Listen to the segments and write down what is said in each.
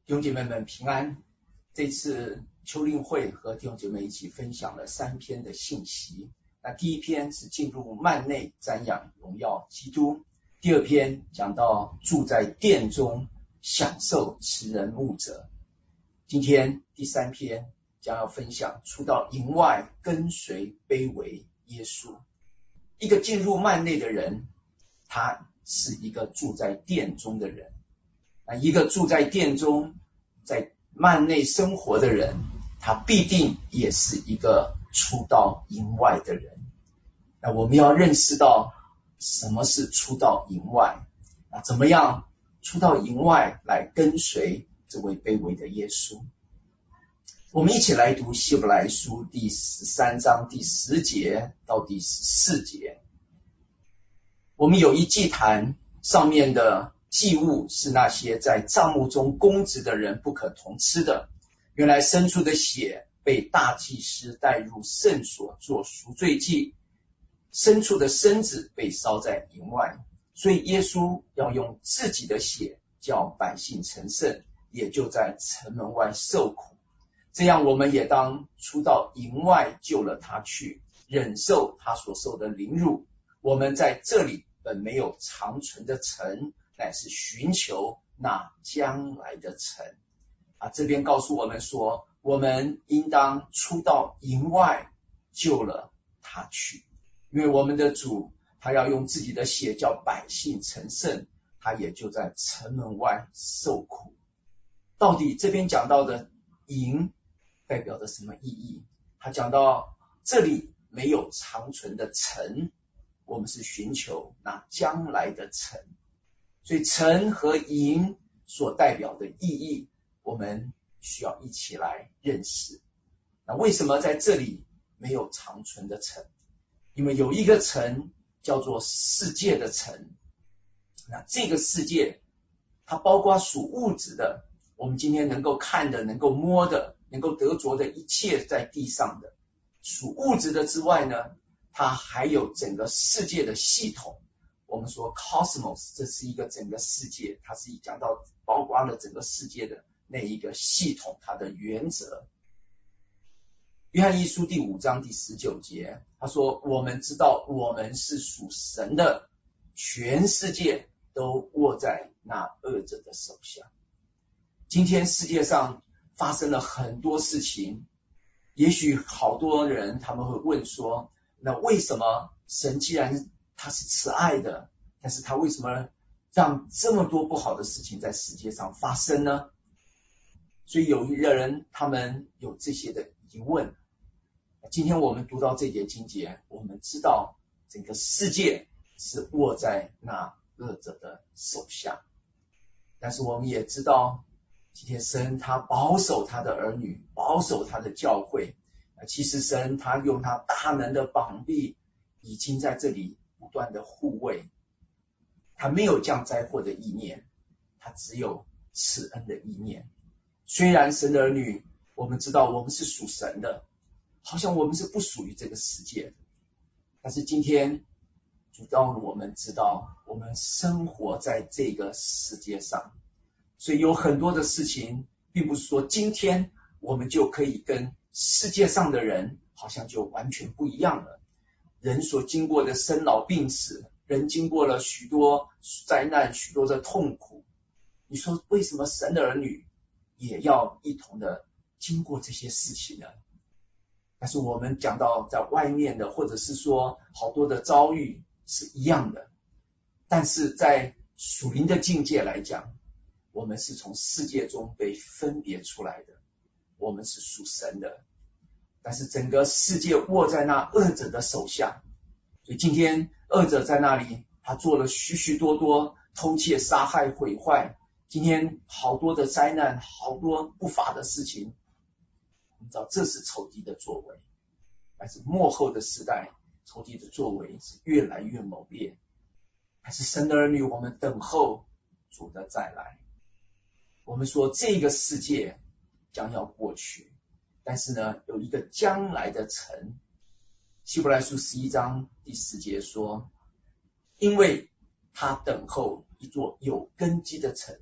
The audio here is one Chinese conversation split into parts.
弟兄姐妹们平安。这次秋令会和弟兄姐妹一起分享了3篇的信息。那第一篇是进入幔内瞻仰荣耀基督，第二篇讲到住在殿中享受慈人牧者。今天第3篇将要分享出到营外跟随卑微耶稣。一个进入幔内的人，他是一个住在殿中的人。一个住在殿中在幔内生活的人，他必定也是一个出到营外的人。那我们要认识到什么是出到营外，怎么样出到营外来跟随这位卑微的耶稣。我们一起来读希伯来书第13章第10节到第14节。我们有一祭坛，上面的祭物是那些在帐幕中供职的人不可同吃的。原来牲畜的血被大祭司带入圣所做赎罪祭，牲畜的身子被烧在营外，所以耶稣要用自己的血叫百姓成圣，也就在城门外受苦。这样我们也当出到营外救了他去，忍受他所受的凌辱。我们在这里本没有长存的城，乃是寻求那将来的城。这边告诉我们说，我们应当出到营外救了他去，因为我们的主他要用自己的血叫百姓成圣，他也就在城门外受苦。到底这边讲到的营代表着什么意义？他讲到这里没有长存的城，我们是寻求那将来的城。所以城和营所代表的意义，我们需要一起来认识。那为什么在这里没有长存的城？因为有一个城叫做世界的城。那这个世界它包括属物质的，我们今天能够看的，能够摸的，能够得着的一切在地上的属物质的之外呢，它还有整个世界的系统。我们说 cosmos， 这是一个整个世界，它是讲到包括了整个世界的那一个系统，它的原则。约翰一书第5章第19节，他说我们知道我们是属神的，全世界都握在那恶者的手下。今天世界上发生了很多事情，也许好多人他们会问说，那为什么神既然他是慈爱的，但是他为什么让这么多不好的事情在世界上发生呢？所以有一个人他们有这些的疑问。今天我们读到这节经节，我们知道整个世界是握在那恶者的手下，但是我们也知道今天神他保守他的儿女，保守他的教会。其实神他用他大能的膀臂已经在这里不断的护卫，他没有降灾祸的意念，他只有赐恩的意念。虽然神的儿女，我们知道我们是属神的，好像我们是不属于这个世界的，但是今天主让我们知道我们生活在这个世界上，所以有很多的事情并不是说今天我们就可以跟世界上的人好像就完全不一样了。人所经过的生老病死，人经过了许多灾难，许多的痛苦，你说为什么神的儿女也要一同的经过这些事情呢？但是我们讲到在外面的，或者是说好多的遭遇是一样的，但是在属灵的境界来讲，我们是从世界中被分别出来的，我们是属神的，但是整个世界握在那恶者的手下。所以今天恶者在那里，他做了许许多多偷窃、杀害、毁坏，今天好多的灾难，好多不法的事情，我们知道这是仇敌的作为。但是末后的时代，仇敌的作为是越来越猛烈。还是神的儿女，我们等候主的再来。我们说这个世界将要过去，但是呢，有一个将来的城。希伯来书11章第10节说，因为他等候一座有根基的城，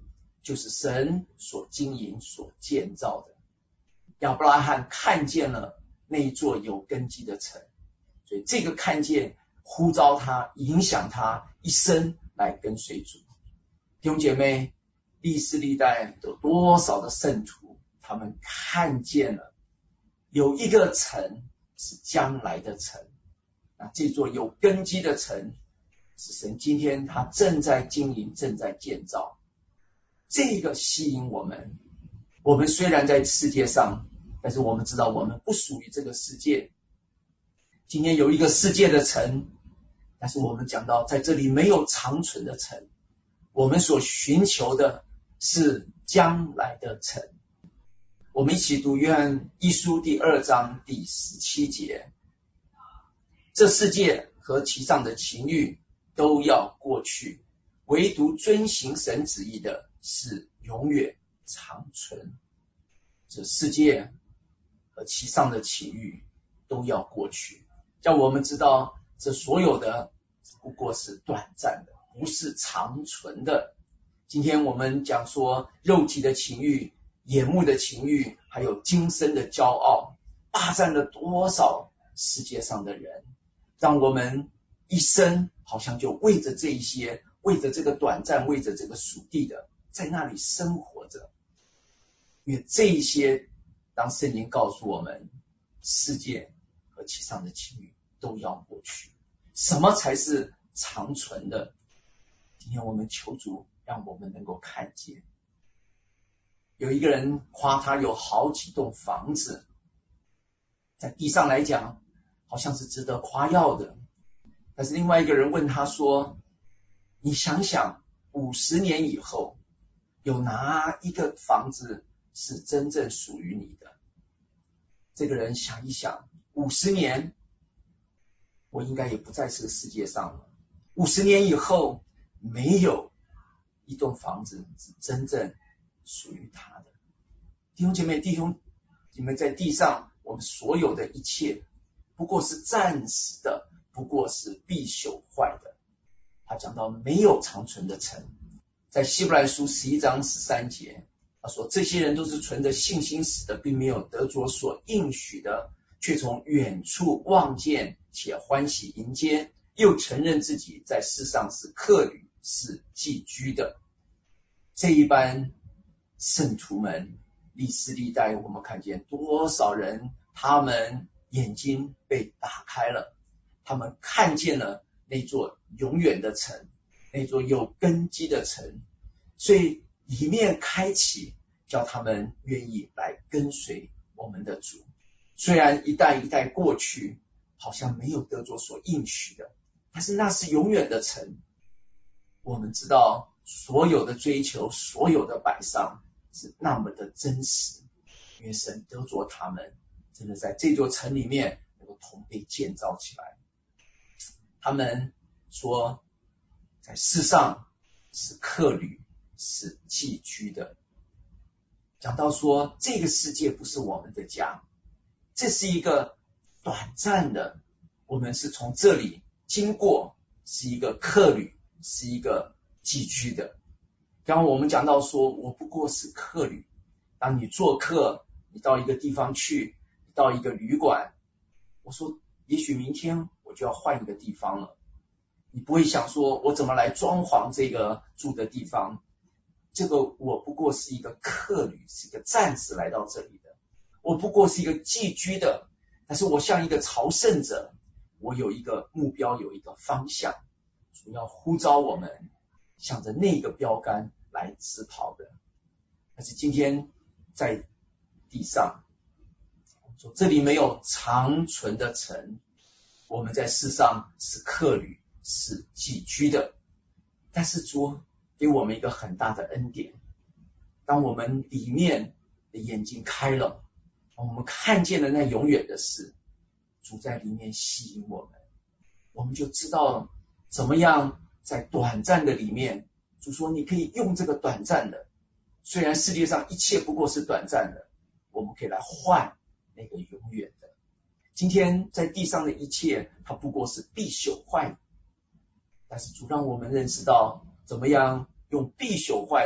就是神所经营所建造的。亚伯拉罕看见了那一座有根基的城，所以这个看见呼召他，影响他一生来跟随主。弟兄姐妹，历世历代有多少的圣徒，他们看见了有一个城是将来的城，那这座有根基的城是神今天他正在经营，正在建造。这个吸引我们。我们虽然在世界上，但是我们知道我们不属于这个世界。今天有一个世界的城，但是我们讲到在这里没有长存的城，我们所寻求的是将来的城。我们一起读约翰一书第2章第17节，这世界和其上的情欲都要过去，唯独遵行神旨意的是永远长存。这世界和其上的情欲都要过去，叫我们知道这所有的不过是短暂的，不是长存的。今天我们讲说肉体的情欲、眼目的情欲，还有今生的骄傲，霸占了多少世界上的人，让我们一生好像就为着这一些，为着这个短暂，为着这个属地的，在那里生活着。因为这一些，当圣经告诉我们，世界和其上的情欲都要过去，什么才是长存的？今天我们求主让我们能够看见。有一个人夸他有好几栋房子，在地上来讲好像是值得夸耀的，但是另外一个人问他说，你想想50年以后，有哪一个房子是真正属于你的？这个人想一想，50年我应该也不在这个世界上了，50年以后没有一栋房子是真正属于他的。弟兄姐妹，你们在地上，我们所有的一切不过是暂时的，不过是必朽坏的。他讲到没有长存的城，在希伯来书11章13节，他说这些人都是存着信心死的，并没有得着所应许的，却从远处望见且欢喜迎接，又承认自己在世上是客旅，是寄居的。这一般圣徒们，历世历代，我们看见多少人，他们眼睛被打开了，他们看见了那座永远的城，那座有根基的城，所以里面开启，叫他们愿意来跟随我们的主。虽然一代一代过去，好像没有得着所应许的，但是那是永远的城。我们知道所有的追求，所有的摆上是那么的真实，因为神得着他们真的在这座城里面能够同被建造起来。他们说在世上是客旅，是寄居的。讲到说这个世界不是我们的家，这是一个短暂的，我们是从这里经过，是一个客旅，是一个寄居的。刚刚我们讲到说我不过是客旅，当你做客，你到一个地方去，你到一个旅馆，我说也许明天我就要换一个地方了，你不会想说我怎么来装潢这个住的地方，这个我不过是一个客旅，是一个暂时来到这里的，我不过是一个寄居的，但是我像一个朝圣者，我有一个目标，有一个方向，主要呼召我们向着那个标杆来直跑的。但是今天在地上，说这里没有长存的城，我们在世上是客旅，是寄居的。但是主给我们一个很大的恩典，当我们里面的眼睛开了，我们看见了那永远的事，主在里面吸引我们，我们就知道怎么样在短暂的里面，主说你可以用这个短暂的，虽然世界上一切不过是短暂的，我们可以来换那个永远的。今天在地上的一切，它不过是必朽坏，但是主让我们认识到怎么样用必朽坏的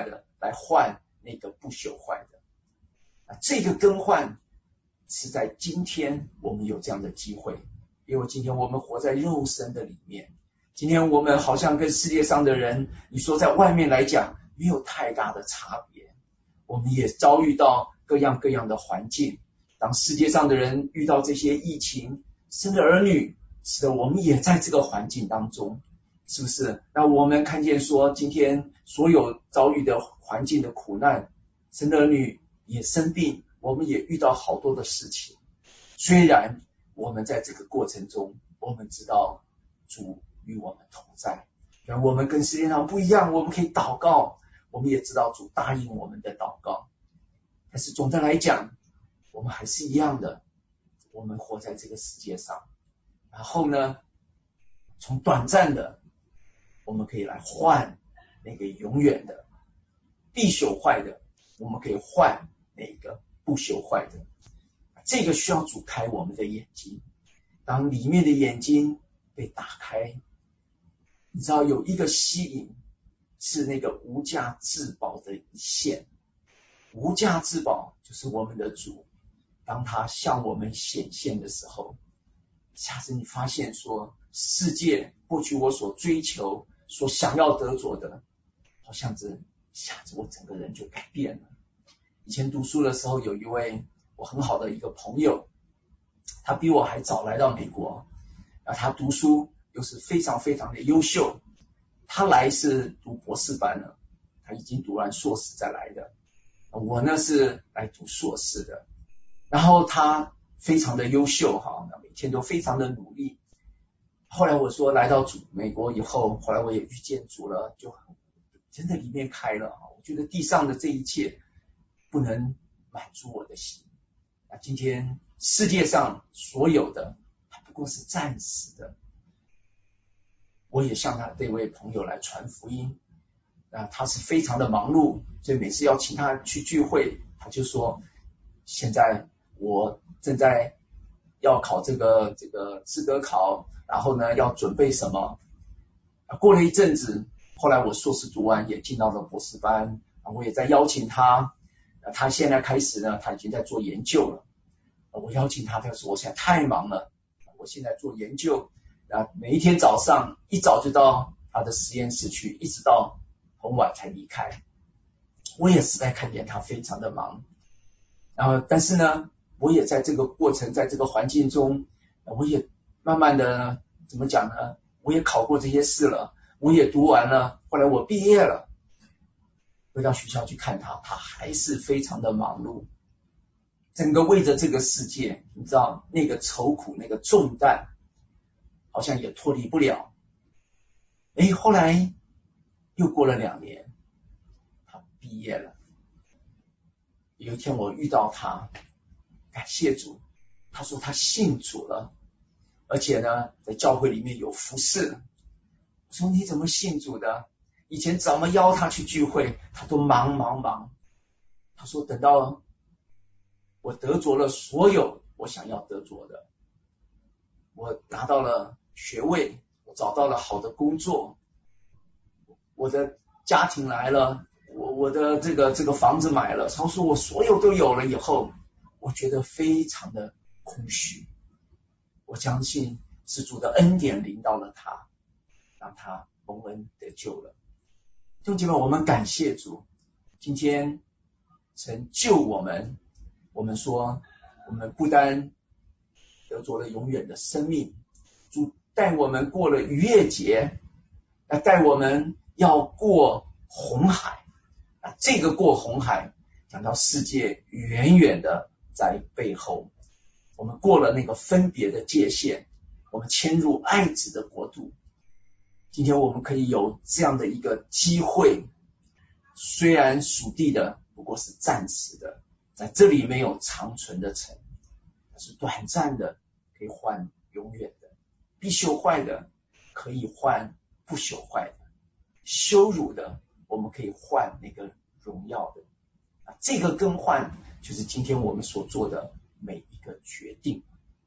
来换那个不朽坏的。这个更换是在今天我们有这样的机会，因为今天我们活在肉身的里面，今天我们好像跟世界上的人，你说在外面来讲没有太大的差别，我们也遭遇到各样各样的环境。当世界上的人遇到这些疫情，生了儿女，是的，我们也在这个环境当中，是不是？那我们看见说今天所有遭遇的环境的苦难，生了儿女也生病，我们也遇到好多的事情。虽然我们在这个过程中，我们知道主与我们同在，然后我们跟世界上不一样，我们可以祷告，我们也知道主答应我们的祷告。但是总的来讲，我们还是一样的，我们活在这个世界上，然后呢，从短暂的我们可以来换那个永远的必朽坏的，我们可以换那个不朽坏的。这个需要主开我们的眼睛，当里面的眼睛被打开，你知道有一个吸引是那个无价至宝的一线，无价至宝就是我们的主，当他向我们显现的时候，下次你发现说世界过去我所追求所想要得着的，好像是一下子我整个人就改变了。以前读书的时候，有一位我很好的一个朋友，他比我还早来到美国，他读书又是非常非常的优秀，他来是读博士班了，他已经读完硕士再来的，我呢是来读硕士的。然后他非常的优秀哈，每天都非常的努力。后来我说来到美国以后，后来我也遇见主了，就真的里面开了，我觉得地上的这一切不能满足我的心。今天世界上所有的它不过是暂时的。我也向他这位朋友来传福音，他是非常的忙碌，所以每次要请他去聚会，他就说现在我正在要考这个资格考，然后呢要准备什么。过了一阵子，后来我硕士读完也进到了博士班，我也在邀请他，他现在开始呢他已经在做研究了。我邀请他，他说我现在太忙了，我现在做研究，每一天早上一早就到他的实验室去，一直到很晚才离开。我也实在看见他非常的忙，但是呢我也在这个过程，在这个环境中，我也慢慢的怎么讲呢，我也考过这些试了，我也读完了，后来我毕业了，回到学校去看他，他还是非常的忙碌，整个为着这个世界，你知道那个愁苦那个重担好像也脱离不了。后来又过了2年，他毕业了。有一天我遇到他，感谢主，他说他信主了，而且呢在教会里面有服侍。我说你怎么信主的？以前怎么邀他去聚会他都忙。他说等到我得着了所有我想要得着的，我拿到了学位，我找到了好的工作，我的家庭来了，我的这个房子买了，他说我所有都有了以后，我觉得非常的空虚。我相信是主的恩典临到了他，让他蒙恩得救了。弟兄姐妹，我们感谢主，今天曾救我们，我们说我们不单得着了永远的生命，主带我们过了逾越节，带我们要过红海，这个过红海讲到世界远远的在背后，我们过了那个分别的界限，我们迁入爱子的国度。今天我们可以有这样的一个机会，虽然属地的不过是暂时的，在这里没有长存的城，但是短暂的可以换永远的，必朽坏的可以换不朽坏的，羞辱的我们可以换那个荣耀的。这个更换就是今天我们所做的每一个决定。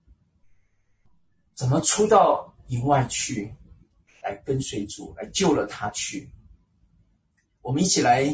怎么出到营外去，来跟随主，来救了他去。我们一起来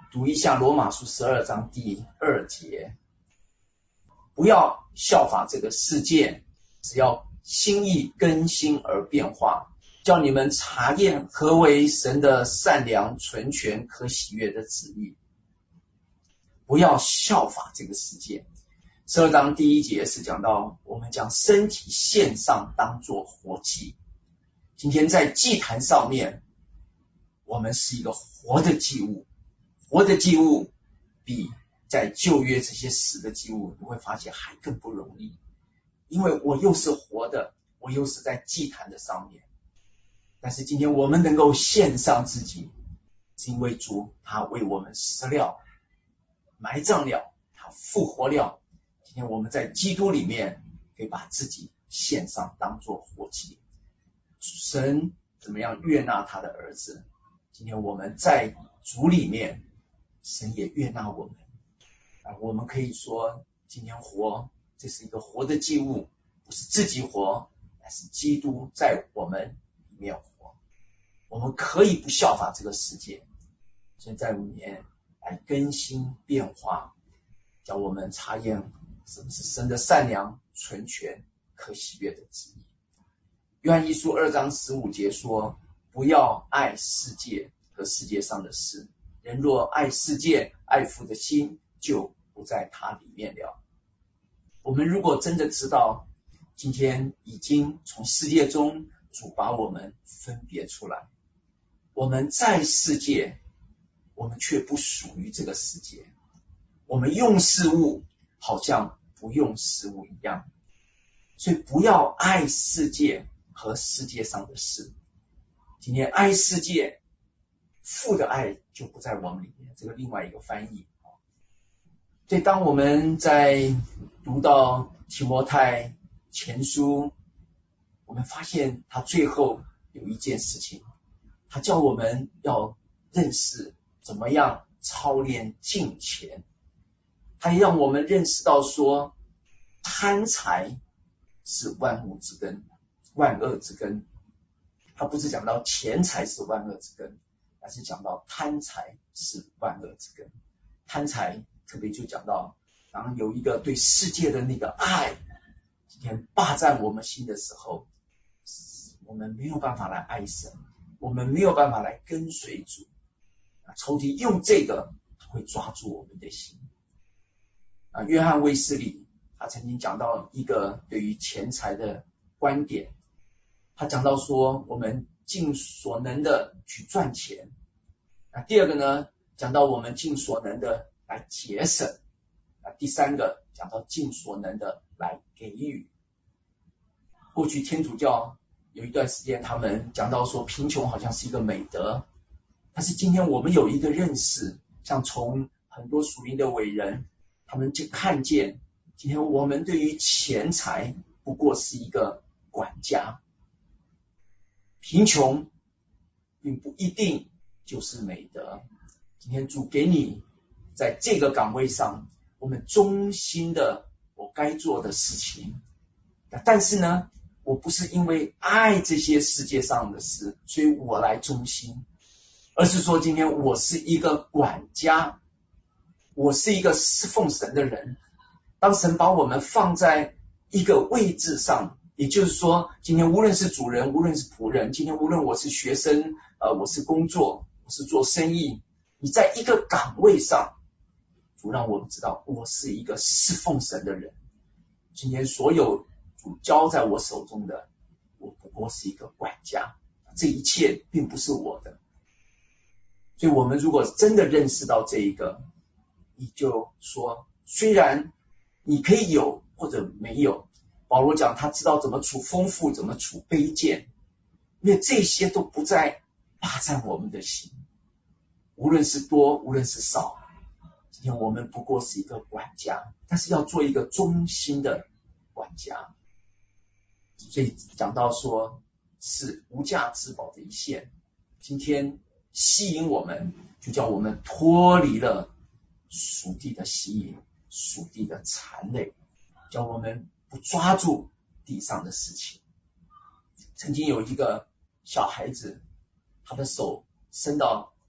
读一下罗马书12章第2节，不要效法这个世界，只要心意更新而变化，叫你们查验何为神的善良、纯全、可喜悦的旨意。不要效法这个世界。12章第1节是讲到我们将身体献上当作活祭。今天在祭坛上面，我们是一个活的祭物。活的祭物比在旧约这些死的祭物，你会发现还更不容易，因为我又是活的，我又是在祭坛的上面。但是今天我们能够献上自己，是因为主他为我们死了，埋葬了，他复活了。今天我们在基督里面可以把自己献上当作活祭。神怎么样悦纳他的儿子？今天我们在主里面，神也悦纳我们。我们可以说今天活，这是一个活的祭物，不是自己活，而是基督在我们里面活。我们可以不效法这个世界，现在里面来更新变化，叫我们查验什么是神的善良、纯全、可喜悦的旨意。约翰一书2章15节说，不要爱世界和世界上的事，人若爱世界，爱父的心就不在他里面了。我们如果真的知道今天已经从世界中主把我们分别出来，我们在世界，我们却不属于这个世界，我们用事物好像不用事物一样。所以不要爱世界和世界上的事。今天爱世界，父的爱就不在我们里面，这个另外一个翻译。所以当我们在读到提摩太前书，我们发现他最后有一件事情，他叫我们要认识怎么样操练敬虔。他也让我们认识到说，贪财是万物之根，万恶之根。他不是讲到钱财是万恶之根，而是讲到贪财是万恶之根。贪财特别就讲到，然后有一个对世界的那个爱，今天霸占我们心的时候，我们没有办法来爱神，我们没有办法来跟随主。仇敌用这个会抓住我们的心。约翰卫斯理他曾经讲到一个对于钱财的观点，他讲到说，我们尽所能的去赚钱。第二个呢，讲到我们尽所能的来节省。第三个讲到尽所能的来给予。过去天主教有一段时间，他们讲到说贫穷好像是一个美德，但是今天我们有一个认识，像从很多属灵的伟人，他们就看见今天我们对于钱财不过是一个管家。贫穷并不一定就是美德。今天主给你在这个岗位上，我们忠心的我该做的事情，但是呢，我不是因为爱这些世界上的事，所以我来忠心，而是说今天我是一个管家，我是一个侍奉神的人。当神把我们放在一个位置上，也就是说，今天无论是主人，无论是仆人，今天无论我是学生，我是工作，我是做生意，你在一个岗位上，主让我们知道我是一个侍奉神的人。今天所有主交在我手中的，我不过是一个管家，这一切并不是我的。所以我们如果真的认识到这一个，你就说，虽然你可以有或者没有，保罗讲他知道怎么处丰富，怎么处卑贱，因为这些都不再霸占我们的心，无论是多无论是少，今天我们不过是一个管家，但是要做一个忠心的管家。所以讲到说是无价之宝的一线，今天吸引我们，就叫我们脱离了属地的吸引，属地的缠累，叫我们不抓住地上的事情。曾经有一个小孩子，他的手伸到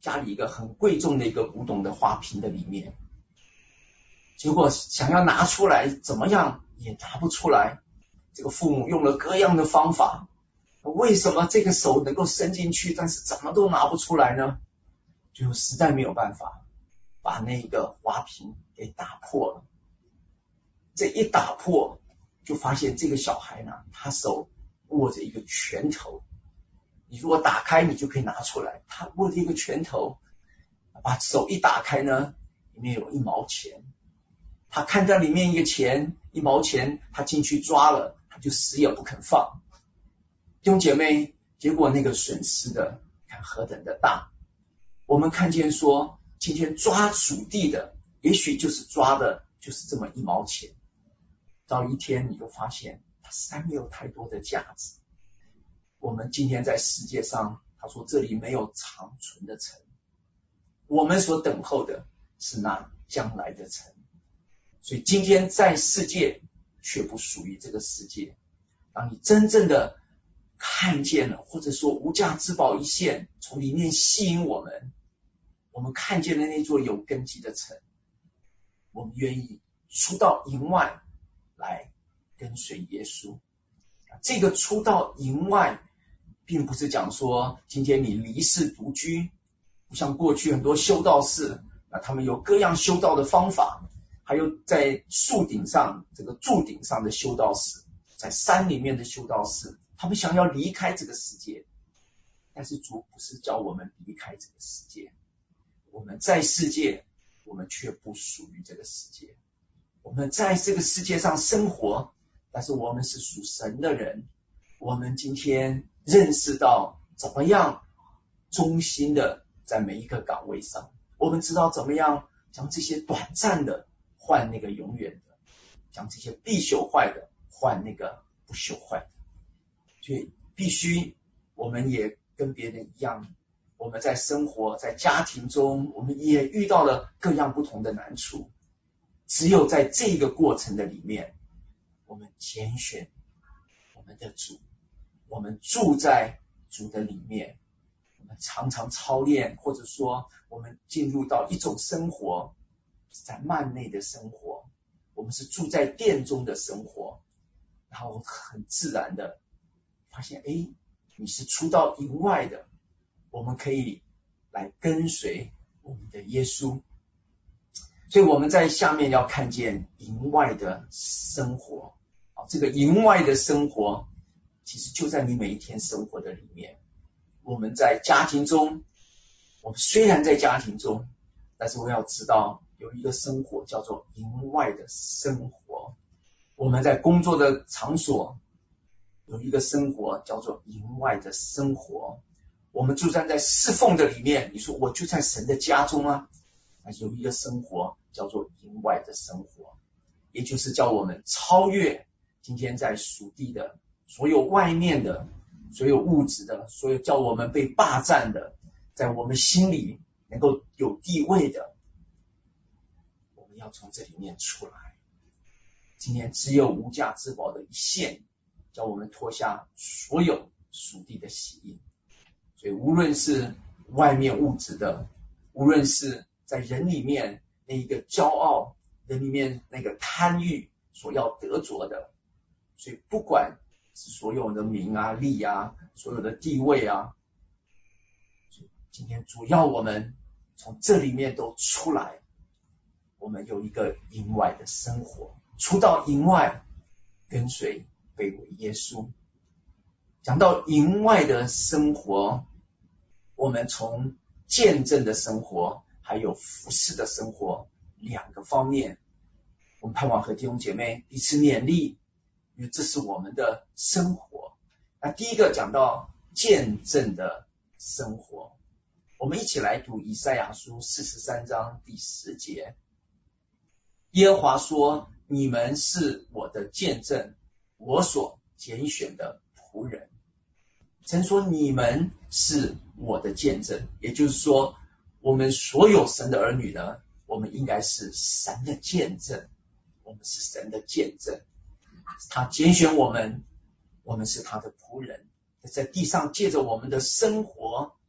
家里一个很贵重的一个古董的花瓶的里面，结果想要拿出来怎么样也拿不出来，这个父母用了各样的方法，为什么这个手能够伸进去，但是怎么都拿不出来呢？最后实在没有办法，把那个花瓶给打破了。这一打破，就发现这个小孩呢，他手握着一个拳头，你如果打开你就可以拿出来，他握着一个拳头，把手一打开呢，里面有1毛钱，他看到里面一个钱1毛钱，他进去抓了，他就死也不肯放。弟兄姐妹，结果那个损失的看何等的大。我们看见说今天抓属地的也许就是抓的就是这么1毛钱，到一天你就发现它实在没有太多的价值。我们今天在世界上，他说这里没有长存的城，我们所等候的是那将来的城。所以今天在世界却不属于这个世界。当你真正的看见了，或者说无价之宝一现，从里面吸引我们看见了那座有根基的城，我们愿意出到营外来跟随耶稣。这个出到营外并不是讲说今天你离世独居，不像过去很多修道士，他们有各样修道的方法，还有在树顶上这个柱顶上的修道士，在山里面的修道士，他们想要离开这个世界，但是主不是叫我们离开这个世界，我们在世界，我们却不属于这个世界。我们在这个世界上生活，但是我们是属神的人。我们今天认识到怎么样忠心的在每一个岗位上，我们知道怎么样将这些短暂的换那个永远的，将这些必朽坏的换那个不朽坏的。所以必须我们也跟别人一样，我们在生活在家庭中，我们也遇到了各样不同的难处，只有在这个过程的里面，我们拣选我们的主，我们住在主的里面，我们常常操练，或者说我们进入到一种生活，在幔内的生活，我们是住在殿中的生活，然后很自然的发现，你是出到营外的，我们可以来跟随我们的耶稣。所以我们在下面要看见营外的生活，这个营外的生活其实就在你每一天生活的里面。我们在家庭中，我们虽然在家庭中，但是我们要知道有一个生活叫做营外的生活。我们在工作的场所有一个生活叫做营外的生活。我们就算在侍奉的里面，你说我就在神的家中啊，有一个生活叫做营外的生活，也就是叫我们超越今天在属地的所有外面的所有物质的，所有叫我们被霸占的，在我们心里能够有地位的，我们要从这里面出来。今天只有无价之宝的一线，叫我们脱下所有属地的喜意。所以无论是外面物质的，无论是在人里面那一个骄傲，人里面那个贪欲所要得着的，所以不管是所有的名啊利啊，所有的地位啊，今天主要我们从这里面都出来，我们有一个营外的生活，出到营外跟随被为耶稣。讲到营外的生活，我们从见证的生活还有服事的生活两个方面，我们盼望和弟兄姐妹彼此勉励，因为这是我们的生活。那第一个讲到见证的生活，我们一起来读以赛亚书43章第10节。耶和华说，你们是我的见证，我所拣选的仆人。神说你们是我的见证，也就是说我们所有神的儿女呢，我们应该是神的见证，我们是神的见证，他拣选我们，我们是他的仆人，在地上借着我们的生活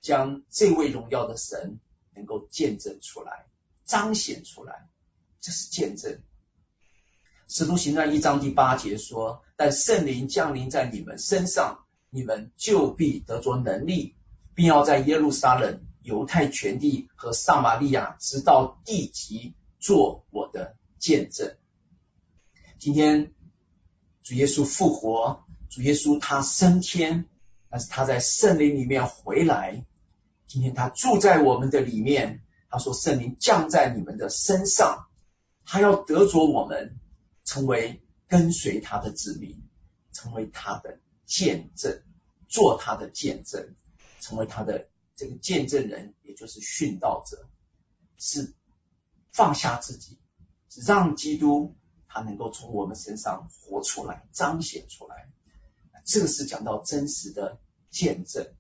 将这位荣耀的神能够见证出来，彰显出来，这是见证。使徒行传1章第8节说，但圣灵降临在你们身上，你们就必得着能力，并要在耶路撒冷、犹太全地和撒玛利亚直到地极做我的见证。今天主耶稣复活，主耶稣他升天，但是他在圣灵里面回来，今天他住在我们的里面，他说圣灵降在你们的身上，他要得着我们成为跟随他的子民，成为他的见证，做他的见证，成为他的这个见证人，也就是殉道者，是放下自己，是让基督他能够从我们身上活出来，彰显出来。这个是讲到真实的见证。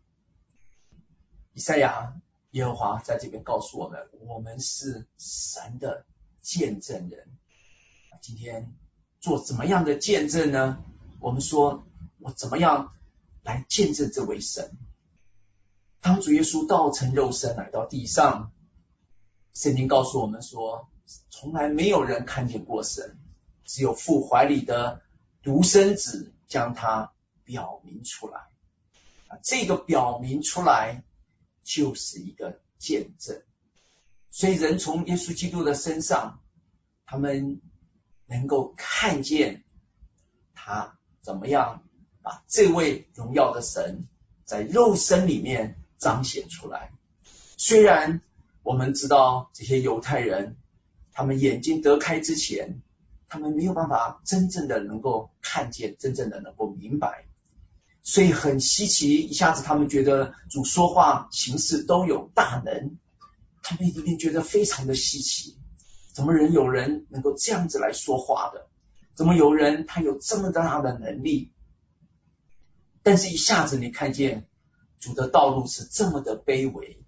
以赛亚耶和华在这边告诉我们，我们是神的见证人。今天做怎么样的见证呢？我们说我怎么样来见证这位神？当主耶稣道成肉身来到地上，圣经告诉我们说，从来没有人看见过神，只有父怀里的独生子将他表明出来。这个表明出来就是一个见证。所以人从耶稣基督的身上，他们能够看见他怎么样把这位荣耀的神在肉身里面彰显出来。虽然我们知道这些犹太人，他们眼睛得开之前，他们没有办法真正的能够看见，真正的能够明白，所以很稀奇，一下子他们觉得主说话行事都有大能，他们一定觉得非常的稀奇，怎么有人能够这样子来说话的？怎么有人他有这么大的能力？但是一下子你看见主的道路是这么的卑微，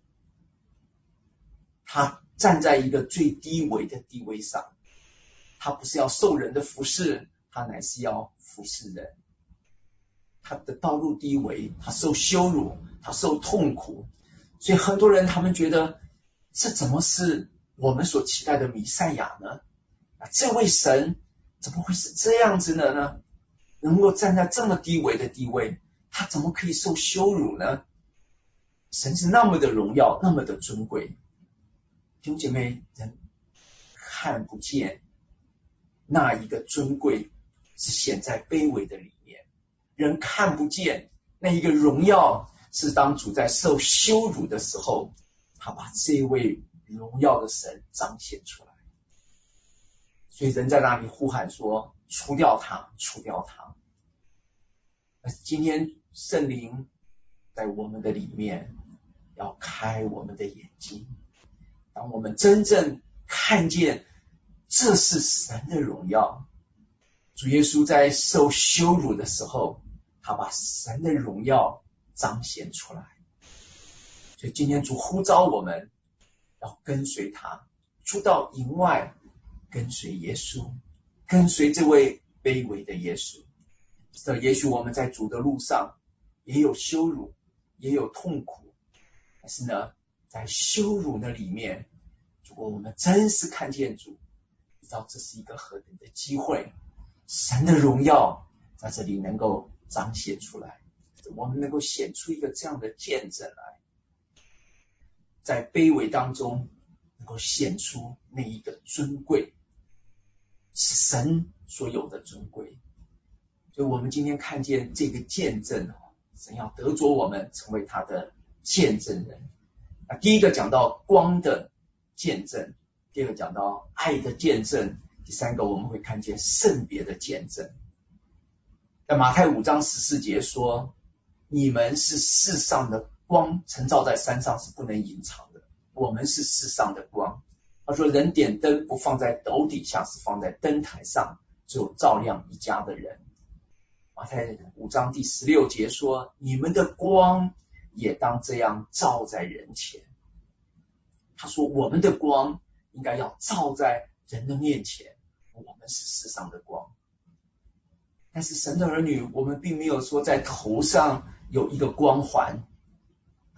他站在一个最低微的地位上，他不是要受人的服侍，他乃是要服侍人。他的道路低微，他受羞辱，他受痛苦，所以很多人他们觉得，这怎么是我们所期待的弥赛亚呢？这位神怎么会是这样子的呢？能够站在这么低微的地位，他怎么可以受羞辱呢？神是那么的荣耀，那么的尊贵，弟兄姐妹，人看不见那一个尊贵是显在卑微的里面，人看不见那一个荣耀是当主在受羞辱的时候，他把这位荣耀的神彰显出来。所以人在那里呼喊说，除掉他，除掉他。今天圣灵在我们的里面要开我们的眼睛，当我们真正看见这是神的荣耀，主耶稣在受羞辱的时候，他把神的荣耀彰显出来。所以今天主呼召我们要跟随他，出到营外，跟随耶稣，跟随这位卑微的耶稣。也许我们在主的路上也有羞辱，也有痛苦，但是呢，在羞辱的里面，如果我们真是看见主，知道这是一个何等的机会，神的荣耀在这里能够彰显出来，我们能够显出一个这样的见证来，在卑微当中能够显出那一个尊贵，是神所有的尊贵。所以我们今天看见这个见证，神要得着我们成为他的见证人。第一个讲到光的见证，第二个讲到爱的见证，第三个我们会看见圣别的见证。在马太5章14节说，你们是世上的光，晨照在山上是不能隐藏的，我们是世上的光。他说人点灯不放在斗底下，是放在灯台上，只有照亮一家的人。马太5章第16节说，你们的光也当这样照在人前。他说我们的光应该要照在人的面前，我们是世上的光。但是神的儿女，我们并没有说在头上有一个光环，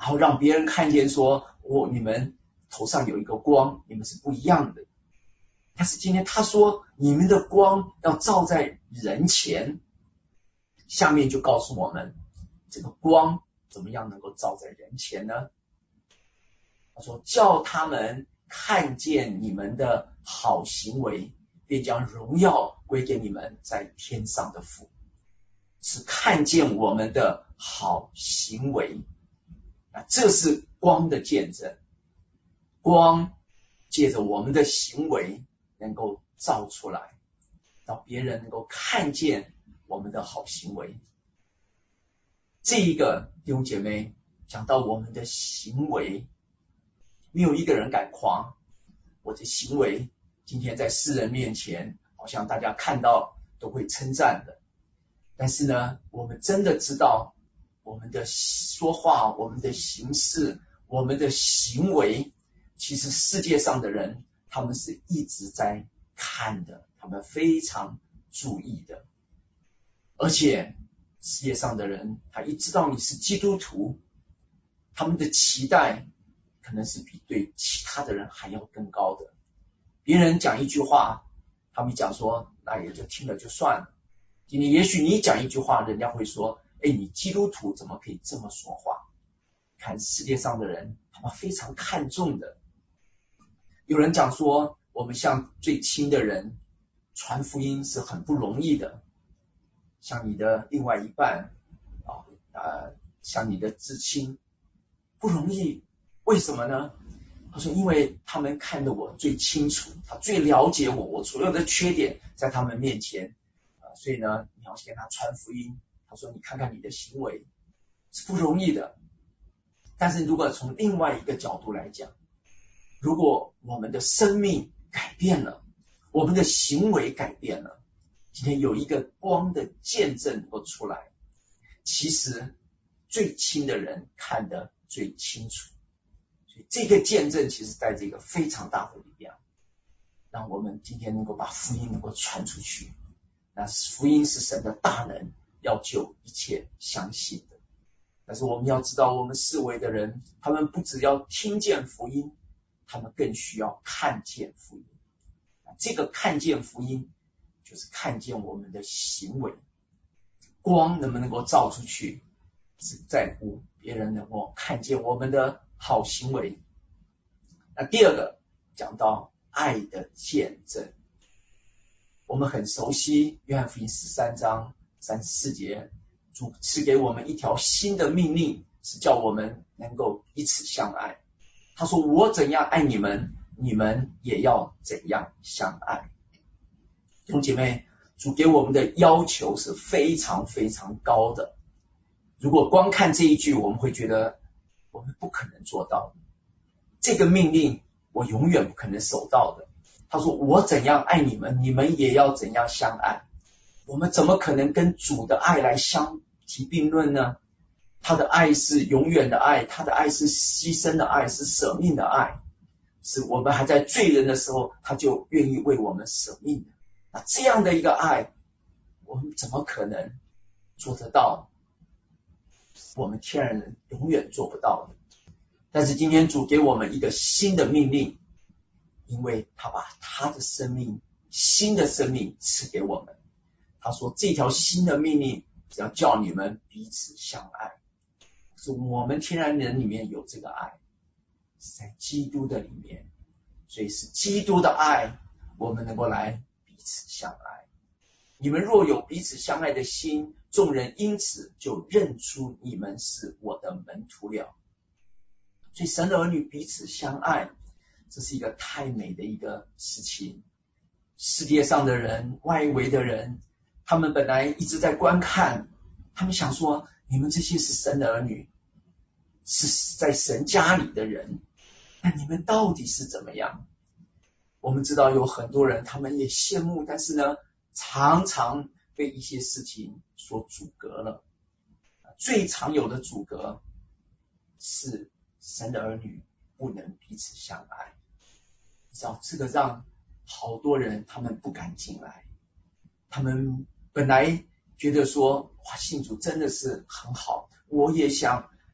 然后让别人看见说，你们头上有一个光，你们是不一样的。但是今天他说，你们的光要照在人前，下面就告诉我们，这个光怎么样能够照在人前呢？他说，叫他们看见你们的好行为，便将荣耀归给你们在天上的父。是看见我们的好行为，这是光的见证。光借着我们的行为能够照出来，让别人能够看见我们的好行为。这一个弟兄姐妹讲到我们的行为，没有一个人敢夸我的行为今天在世人面前好像大家看到都会称赞的。但是呢，我们真的知道我们的说话，我们的行事，我们的行为，其实世界上的人他们是一直在看的，他们非常注意的。而且世界上的人他一知道你是基督徒，他们的期待可能是比对其他的人还要更高的。别人讲一句话，他们讲说那也就听了就算了。今天也许你讲一句话，人家会说，你基督徒怎么可以这么说话？看世界上的人他们非常看重的。有人讲说，我们向最亲的人传福音是很不容易的，像你的另外一半像你的至亲不容易。为什么呢？他说因为他们看得我最清楚，他最了解我所有的缺点在他们面前，所以呢你要跟他传福音。他说你看看你的行为是不容易的。但是如果从另外一个角度来讲，如果我们的生命改变了，我们的行为改变了，今天有一个光的见证能够出来，其实最亲的人看得最清楚。所以这个见证其实带着一个非常大的力量，让我们今天能够把福音能够传出去。那福音是神的大能，要救一切相信的。但是我们要知道，我们四围的人，他们不只要听见福音，他们更需要看见福音。这个看见福音就是看见我们的行为。光能不能够照出去，是在乎别人能够看见我们的好行为。那第二个讲到爱的见证，我们很熟悉约翰福音13章34节，主赐给我们一条新的命令，是叫我们能够彼此相爱。他说我怎样爱你们，你们也要怎样相爱。弟兄姐妹，主给我们的要求是非常非常高的。如果光看这一句，我们会觉得我们不可能做到，这个命令我永远不可能守到的。他说我怎样爱你们，你们也要怎样相爱。我们怎么可能跟主的爱来相提并论呢？他的爱是永远的爱，他的爱是牺牲的爱，是舍命的爱，是我们还在罪人的时候他就愿意为我们舍命的。那这样的一个爱，我们怎么可能做得到？我们天然人永远做不到的。但是今天主给我们一个新的命令，因为他把他的生命，新的生命赐给我们。他说这条新的命令是要叫你们彼此相爱。是我们天然人里面有这个爱，是在基督的里面，所以是基督的爱，我们能够来彼此相爱。你们若有彼此相爱的心，众人因此就认出你们是我的门徒了。所以神的儿女彼此相爱，这是一个太美的一个事情。世界上的人，外围的人，他们本来一直在观看，他们想说你们这些是神的儿女，是在神家里的人，那你们到底是怎么样？我们知道有很多人他们也羡慕，但是呢常常被一些事情所阻隔了。最常有的阻隔是神的儿女不能彼此相爱。你知道这个让好多人他们不敢进来，他们本来觉得说哇，信主真的是很好，我也想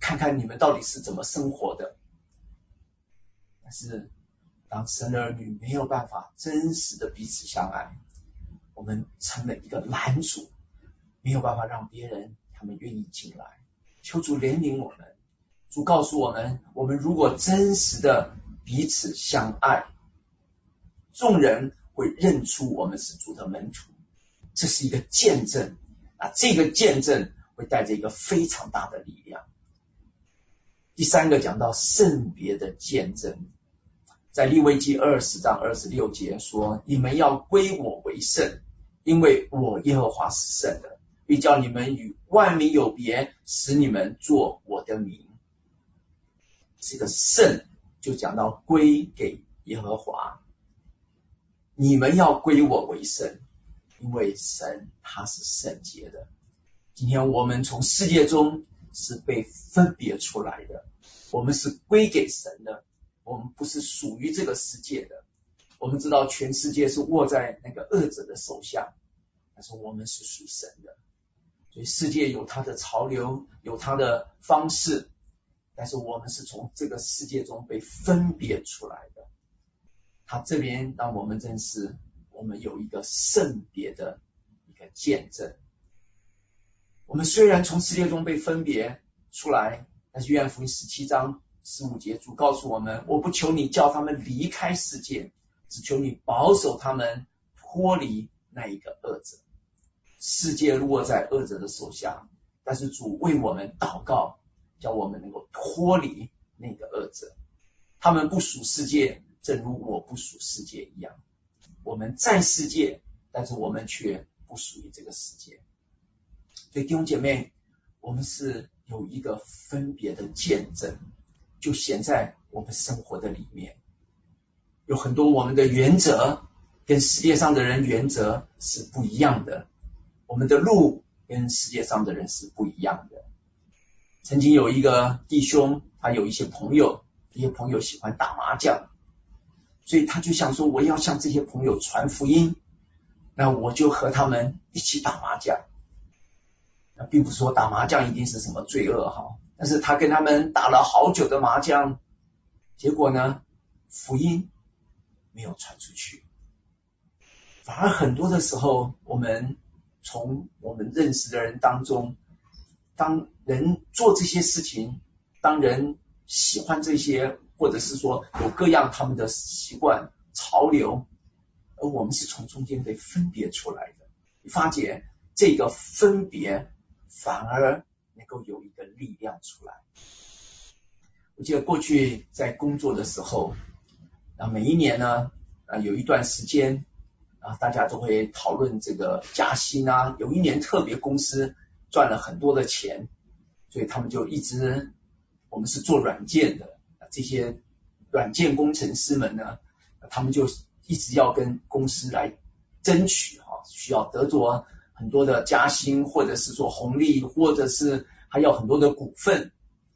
看看你们到底是怎么生活的。但是当神的儿女没有办法真实的彼此相爱，我们成了一个拦阻，没有办法让别人他们愿意进来。求主怜悯我们，主告诉我们，我们如果真实的彼此相爱，众人会认出我们是主的门徒，这是一个见证啊，这个见证会带着一个非常大的力量。第三个讲到圣别的见证，在利未记20章26节说，你们要归我为圣，因为我耶和华是圣的，必叫你们与万民有别，使你们做我的民。这个圣就讲到归给耶和华，你们要归我为圣，因为神他是圣洁的。今天我们从世界中是被分别出来的，我们是归给神的，我们不是属于这个世界的。我们知道全世界是握在那个恶者的手下，但是我们是属神的。所以世界有它的潮流，有它的方式，但是我们是从这个世界中被分别出来的。他这边让我们认识，我们有一个圣别的一个见证。我们虽然从世界中被分别出来，但是约翰福音17章15节，主告诉我们，我不求你叫他们离开世界，只求你保守他们脱离那一个恶者。世界落在恶者的手下，但是主为我们祷告，叫我们能够脱离那个恶者。他们不属世界，正如我不属世界一样。我们在世界，但是我们却不属于这个世界。所以弟兄姐妹，我们是有一个分别的见证，就显在我们生活的里面。有很多我们的原则跟世界上的人原则是不一样的，我们的路跟世界上的人是不一样的。曾经有一个弟兄，他有一些朋友，这些朋友喜欢打麻将，所以他就想说，我要向这些朋友传福音，那我就和他们一起打麻将。那并不是说打麻将一定是什么罪恶哈，但是他跟他们打了好久的麻将，结果呢，福音没有传出去。反而很多的时候，我们从我们认识的人当中，当人做这些事情，当人喜欢这些，或者是说有各样他们的习惯潮流，而我们是从中间被分别出来的。你发觉这个分别反而能够有一个力量出来。我记得过去在工作的时候，每一年呢，有一段时间大家都会讨论这个加薪啊，有一年特别公司赚了很多的钱，所以他们就一直，我们是做软件的，这些软件工程师们呢，他们就一直要跟公司来争取需要得着很多的加薪，或者是说红利，或者是还要很多的股份。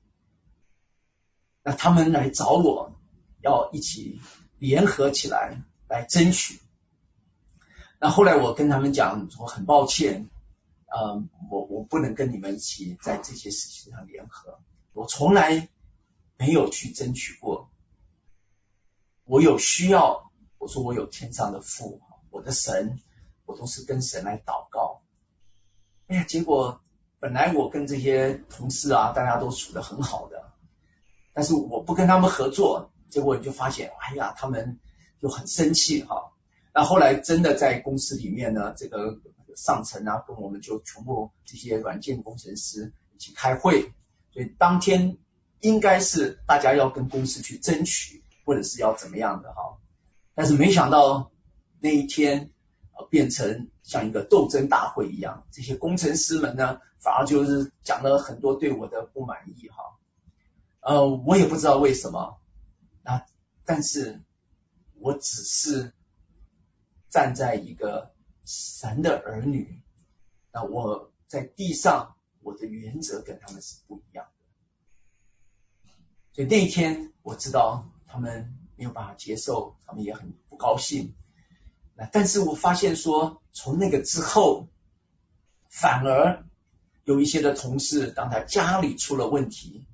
那他们来找我，要一起联合起来来争取。那后来我跟他们讲说，很抱歉，我不能跟你们一起在这些事情上联合，我从来没有去争取过。我有需要，我说我有天上的父，我的神，我都是跟神来祷告。结果本来我跟这些同事大家都处得很好的，但是我不跟他们合作，结果你就发现，他们就很生气哈。那后来真的在公司里面呢，这个上层跟我们就全部这些软件工程师一起开会，所以当天应该是大家要跟公司去争取，或者是要怎么样的哈。但是没想到那一天变成像一个斗争大会一样，这些工程师们呢，反而就是讲了很多对我的不满意哈。我也不知道为什么，但是我只是站在一个神的儿女，那我在地上我的原则跟他们是不一样的。所以那一天我知道他们没有办法接受，他们也很不高兴。但是我发现说，从那个之后，反而有一些的同事，当他家里出了问题，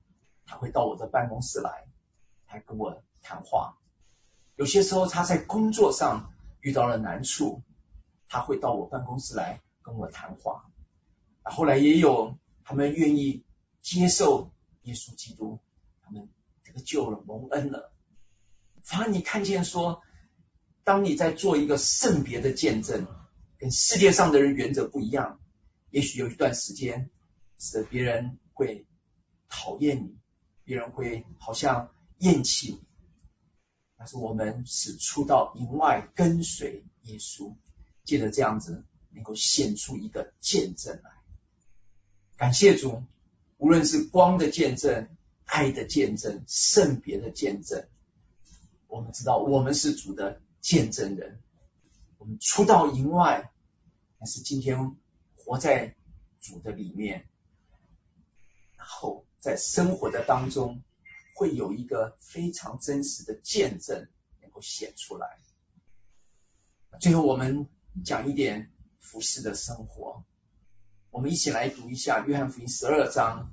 他会到我的办公室来，他跟我谈话。有些时候他在工作上遇到了难处，他会到我办公室来跟我谈话。后来也有他们愿意接受耶稣基督，他们得救了，蒙恩了。反而你看见说，当你在做一个圣别的见证，跟世界上的人原则不一样，也许有一段时间使得别人会讨厌你，别人会好像厌弃你，但是我们是出到营外跟随耶稣，借着这样子能够献出一个见证来。感谢主，无论是光的见证、爱的见证、圣别的见证，我们知道我们是主的见证人。我们出到营外，但是今天活在主的里面，然后在生活的当中会有一个非常真实的见证能够显出来。最后我们讲一点服事的生活，我们一起来读一下约翰福音12章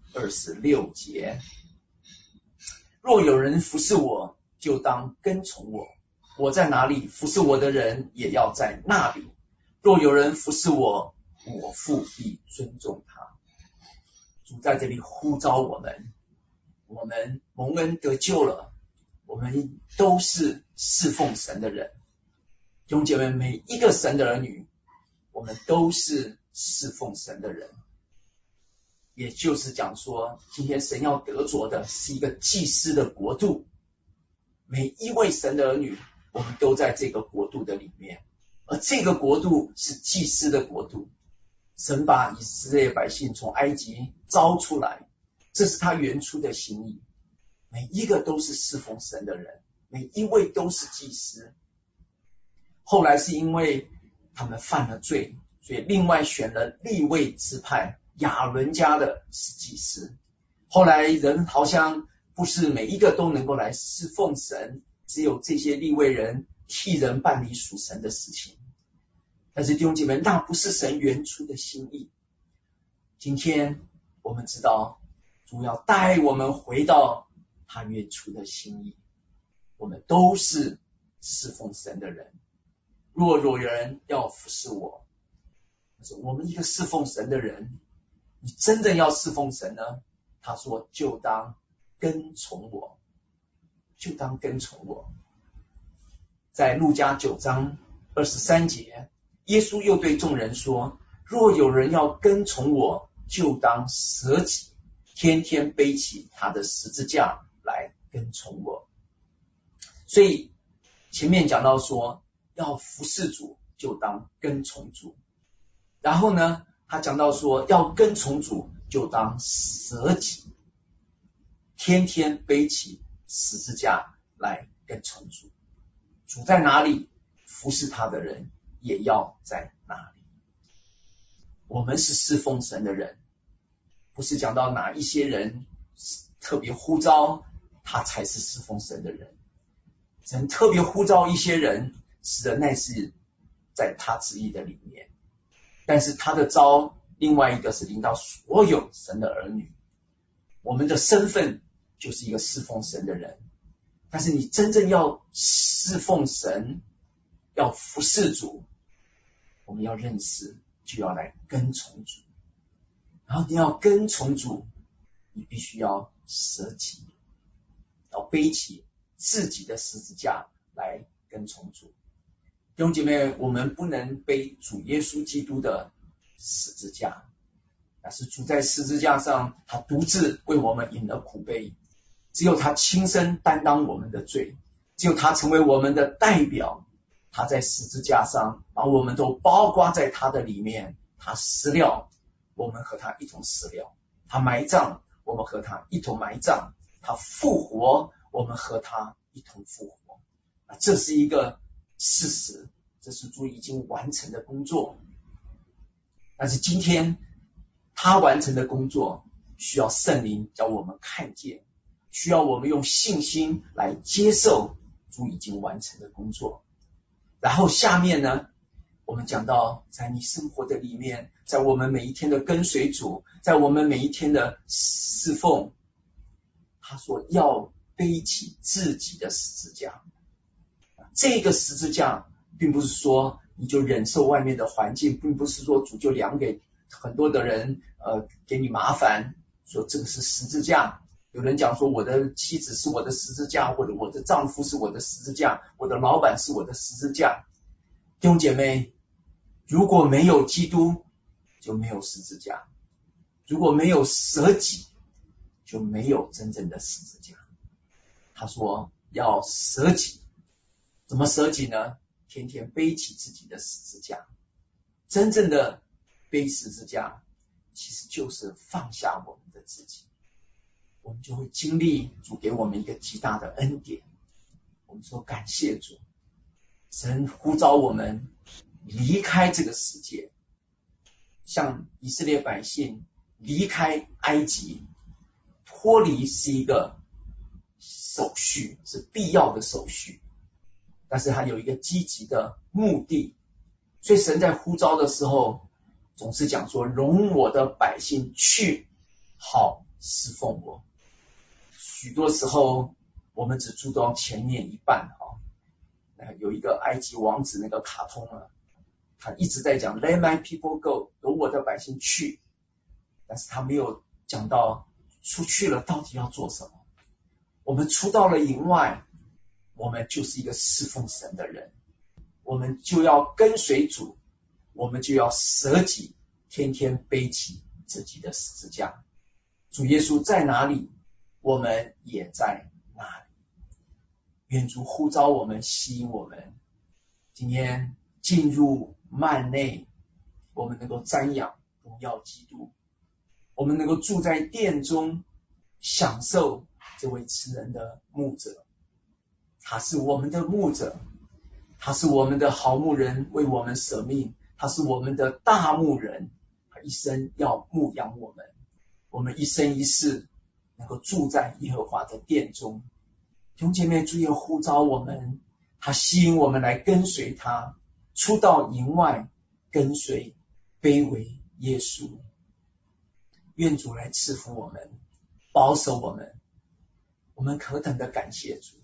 26节。若有人服事我，就当跟从我，我在哪里，服事我的人也要在那里。若有人服事我，我父必尊重他。主在这里呼召我们，我们蒙恩得救了，我们都是侍奉神的人。弟兄姐妹，每一个神的儿女，我们都是侍奉神的人。也就是讲说，今天神要得着的是一个祭司的国度，每一位神的儿女，我们都在这个国度的里面，而这个国度是祭司的国度。神把以色列百姓从埃及招出来，这是他原初的心意。每一个都是侍奉神的人，每一位都是祭司。后来是因为他们犯了罪，所以另外选了利未支派亚伦家的祭司。后来人好像不是每一个都能够来侍奉神，只有这些利未人替人办理属神的事情。但是弟兄姐妹，那不是神原初的心意。今天我们知道主要带我们回到他原初的心意，我们都是侍奉神的人。若有人要服侍我，我们一个侍奉神的人，你真的要侍奉神呢？他说就当跟从我，就当跟从我。在路加9章23节，耶稣又对众人说，若有人要跟从我，就当舍己，天天背起他的十字架来跟从我。所以前面讲到说，要服侍主就当跟从主，然后呢他讲到说，要跟从主就当舍己，天天背起十字架来跟从主。主在哪里，服侍他的人也要在哪里。我们是侍奉神的人，不是讲到哪一些人特别呼召他才是侍奉神的人。神特别呼召一些人，使得那是在他旨意的里面，但是他的召另外一个是领导所有神的儿女。我们的身份就是一个侍奉神的人，但是你真正要侍奉神，要服侍主，我们要认识，就要来跟从主。然后你要跟从主，你必须要舍己，要背起自己的十字架来跟从主。弟兄姐妹，我们不能背主耶稣基督的十字架，但是主在十字架上，他独自为我们饮了苦杯，只有他亲身担当我们的罪，只有他成为我们的代表，他在十字架上把我们都包括在他的里面。他死了，我们和他一同死了；他埋葬，我们和他一同埋葬；他复活，我们和他一同复活。这是一个事实，这是主已经完成的工作。但是今天他完成的工作需要圣灵叫我们看见，需要我们用信心来接受主已经完成的工作。然后下面呢，我们讲到在你生活的里面，在我们每一天的跟随主，在我们每一天的侍奉， 他说要背起自己的十字架。这个十字架并不是说你就忍受外面的环境，并不是说主就量给很多的人给你麻烦，说这个是十字架。有人讲说我的妻子是我的十字架，或者我的丈夫是我的十字架，我的老板是我的十字架。弟兄姐妹，如果没有基督，就没有十字架；如果没有舍己，就没有真正的十字架。他说要舍己，怎么舍己呢？天天背起自己的十字架。真正的背十字架，其实就是放下我们的自己，我们就会经历主给我们一个极大的恩典。我们说感谢主，神呼召我们离开这个世界，像以色列百姓离开埃及，脱离是一个手续，是必要的手续，但是它有一个积极的目的。所以神在呼召的时候总是讲说，容我的百姓去，好侍奉我。许多时候我们只注重前面一半。有一个埃及王子那个卡通他一直在讲 Let my people go， 容我的百姓去，但是他没有讲到出去了到底要做什么。我们出到了营外，我们就是一个侍奉神的人，我们就要跟随主，我们就要舍己，天天背起自己的十字架。主耶稣在哪里，我们也在哪里。愿主呼召我们，吸引我们，今天进入幔内，我们能够瞻仰荣耀基督，我们能够住在殿中，享受这位慈人的牧者。他是我们的牧者，他是我们的好牧人，为我们舍命，他是我们的大牧人，他一生要牧养我们，我们一生一世能够住在耶和华的殿中。弟兄姐妹，主也呼召我们，他吸引我们来跟随他，出到营外，跟随卑微耶稣。愿主来赐福我们，保守我们，我们何等的感谢主。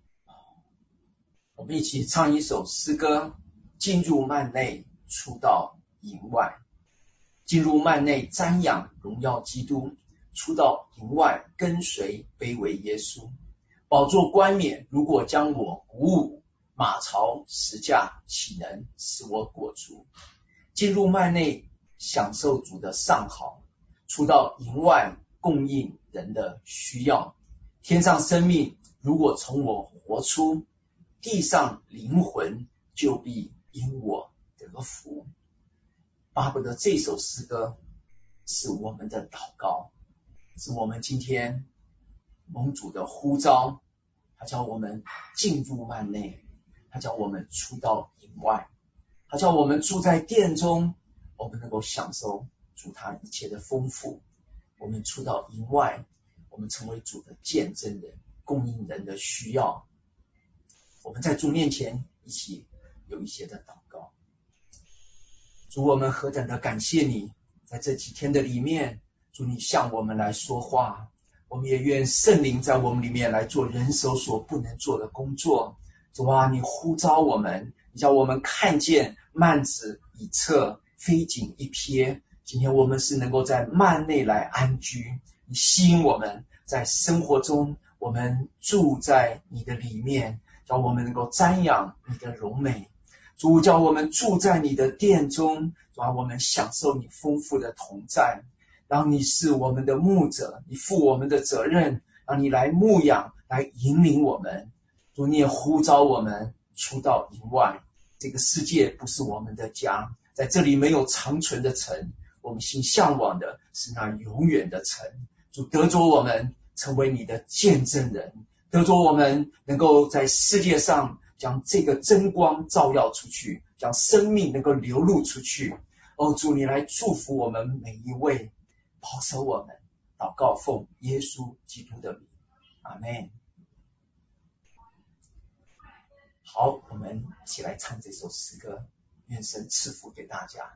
我们一起唱一首诗歌，进入幔内，出到营外。进入幔内瞻仰荣耀基督，出到营外跟随卑微耶稣。宝座冠冕如果将我鼓舞，马槽石架岂能使我裹足。进入幔内享受主的上好，出到营外供应人的需要。天上生命如果从我活出，地上灵魂就必因我得福。巴不得这首诗歌是我们的祷告，是我们今天蒙主的呼召，他叫我们进入幔内，他叫我们出到营外，他叫我们住在殿中，我们能够享受主他一切的丰富。我们出到营外，我们成为主的见证人，供应人的需要。我们在主面前一起有一些的祷告。主，我们何等的感谢你，在这几天的里面，主你向我们来说话，我们也愿圣灵在我们里面来做人手所不能做的工作。主啊，你呼召我们，你叫我们看见幔子已撤，飞景一瞥。今天我们是能够在幔内来安居，你吸引我们在生活中，我们住在你的里面，叫我们能够瞻仰你的荣美。主，叫我们住在你的殿中，让我们享受你丰富的同在。让你是我们的牧者，你负我们的责任，让你来牧养，来引领我们。主，你也呼召我们出到营外，这个世界不是我们的家，在这里没有长存的城，我们心向往的是那永远的城。主，得着我们成为你的见证人，得着我们能够在世界上将这个真光照耀出去，将生命能够流露出去。主，你来祝福我们每一位，保守我们。祷告奉耶稣基督的名，阿们。好，我们一起来唱这首诗歌，愿神赐福给大家。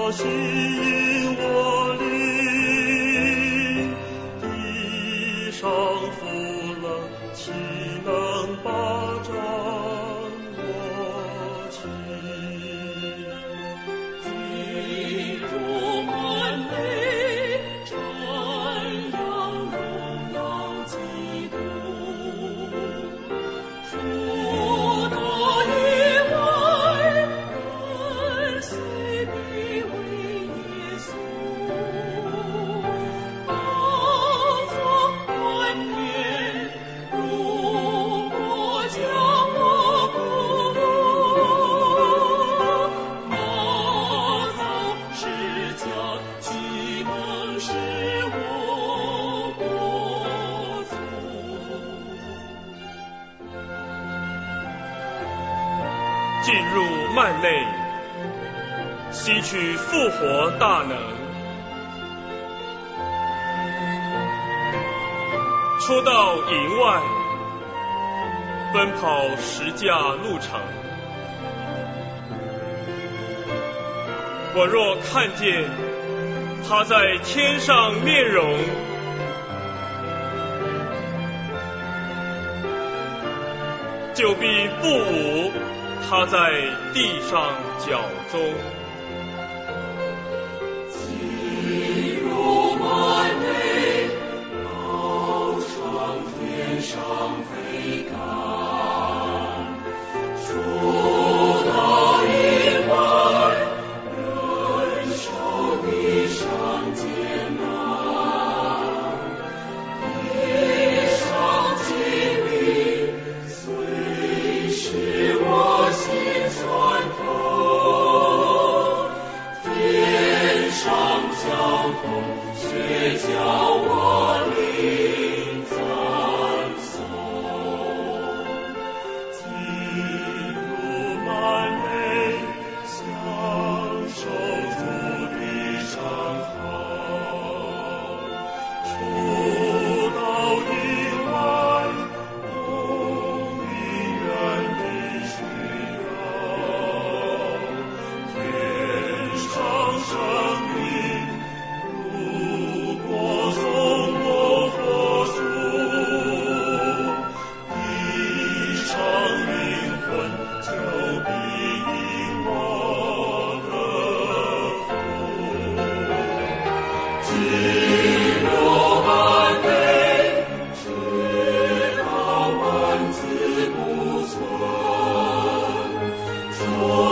火吸引我灵，地上富了，岂能霸占我心？ 进入幔内，瞻仰荣耀基督，主道以外，跟随卑微耶稣，当作冠冕，如果将我鼓舞，马槽是家，岂能使我国足？ 进入幔内，吸取复活大能，出到营外，奔跑10架路程。我若看见他在天上面容，就必不武他在地上脚踪。 进入幔内，翱上天上飞赶，出到营外，忍受地上艰难，地上经历，虽是我心酸痛，天上交通，却叫我灵赞颂。进入幔内，享受主的上好，出到营外，供应人的需要，天上生命如果从我活出，地上灵魂就必因我得福。进入幔内，直到万子不存，